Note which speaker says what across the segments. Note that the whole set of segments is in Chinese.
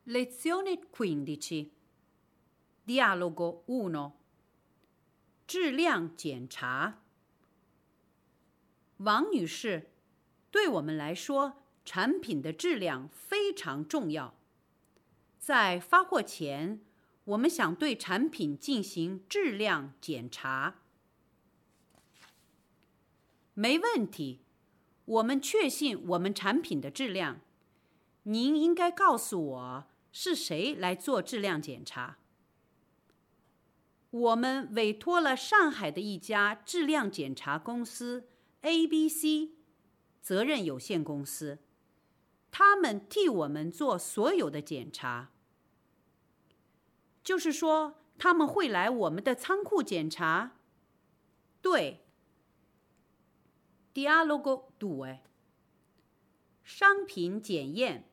Speaker 1: Lezione 15. Dialogo 1. 质量检查。王女士，对我们来说，产品的质量非常重要。在发货前，我们想对产品进行质量检查。没问题，我们确信我们产品的质量。您应该告诉我是谁来做质量检查。我们委托了上海的一家质量检查公司 ABC 责任有限公司，他们替我们做所有的检查。就是说，他们会来我们的仓库检查？对。Dialogo 2. 商品检验。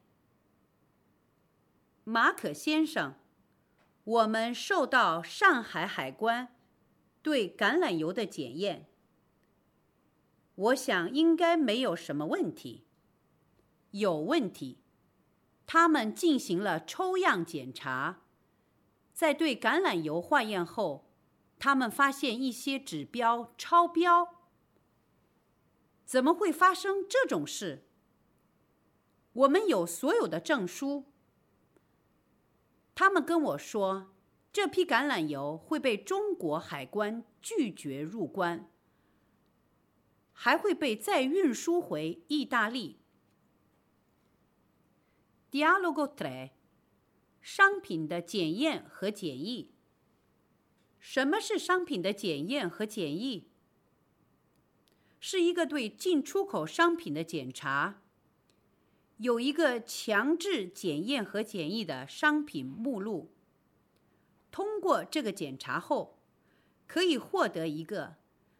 Speaker 1: 马可先生，我们受到上海海关对橄榄油的检验，我想应该没有什么问题。有问题，他们进行了抽样检查，在对橄榄油化验后，他们发现一些指标超标。怎么会发生这种事？我们有所有的证书。他们跟我说，这批橄榄油会被中国海关拒绝入关，还会被再运输回意大利。Dialogo 3. 商品的检验和检疫。什么是商品的检验和检疫？是一个对进出口商品的检查。有一个强制检验和检疫的商品目录。通过这个检查后，可以获得一个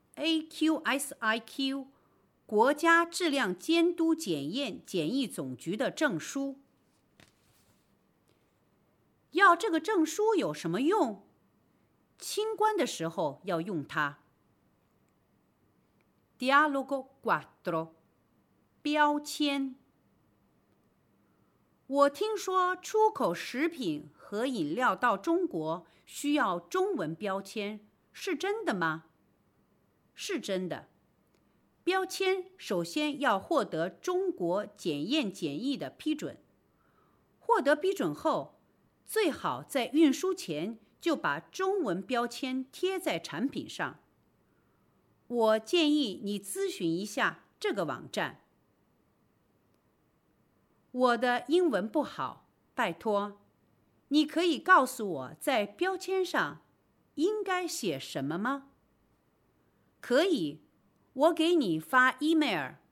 Speaker 1: AQSIQ 国家质量监督检验检疫总局的证书。要这个证书有什么用？清关的时候要用它。Dialogo 4. 标签。我听说出口食品和饮料到中国需要中文标签，是真的吗？是真的。标签首先要获得中国检验检疫的批准，获得批准后，最好在运输前就把中文标签贴在产品上。我建议你咨询一下这个网站。我的英文不好，拜托，你可以告诉我在标签上应该写什么吗？可以，我给你发 email。